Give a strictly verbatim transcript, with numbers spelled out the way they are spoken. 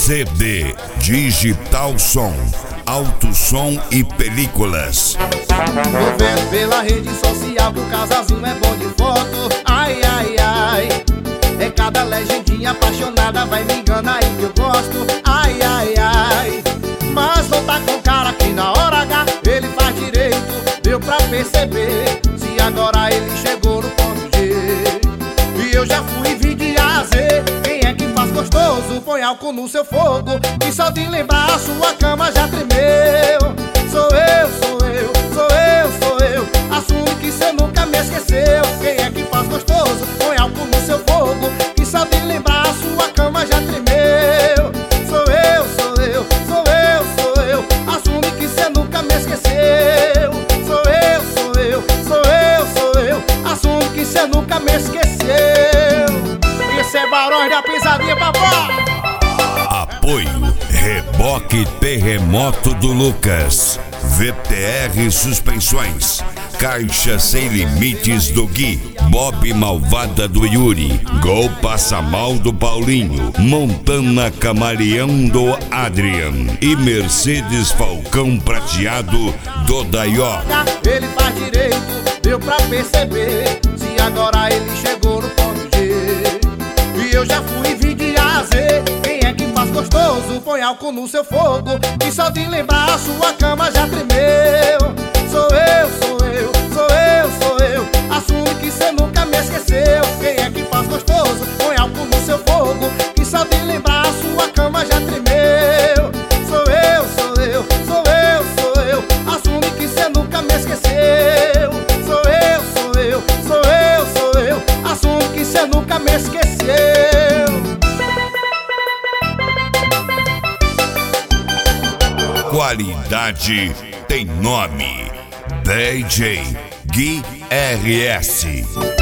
C D, Digital Som, Alto Som e Películas. Tô vendo pela rede social que o casalzinho é bom de foto. Ai, ai, ai, é cada legendinha apaixonada, vai me enganar aí que eu gosto. Ai, ai, ai, mas não tá com cara que na hora H ele faz direito. Deu pra perceber, se agora ele chegou no ponto G. E eu já fui vir de A a Z. Quem é que faz gostoso? Põe álcool no seu fogo, e só de lembrar a sua cama já tremeu. Sou eu, sou eu, sou eu, sou eu. Assume que cê nunca me esqueceu. Quem é que faz gostoso? Põe álcool no seu fogo, e só de lembrar a sua cama já tremeu. Sou eu, sou eu, sou eu, sou eu. Assume que cê nunca me esqueceu. Sou eu, sou eu, sou eu, sou eu. Assume que cê nunca me esqueceu. Esse é Barões da Pisadinha, papai. Apoio Reboque Terremoto do Lucas, V T R Suspensões, Caixa Sem Limites do Gui, Bob Malvada do Yuri, Gol Passa Mal do Paulinho, Montana Camaleão do Adrian e Mercedes Falcão Prateado do Daió. Ele faz direito, deu pra perceber, se agora ele chegou no ponto G. E eu já fui vir de A a Z. Quem é que faz gostoso? Põe álcool no seu fogo, e só de lembrar a sua cama já tremeu. Sou eu, sou eu, sou eu, sou eu. Assume que cê nunca me esqueceu. Quem é que faz gostoso? Põe álcool no seu fogo, e só de lembrar a sua cama já tremeu. Sou eu, sou eu, sou eu, sou eu. Assume que cê nunca me esqueceu. Sou eu, sou eu, sou eu, sou eu. Assume que cê nunca me esqueceu. Qualidade tem nome. D J Gui R S.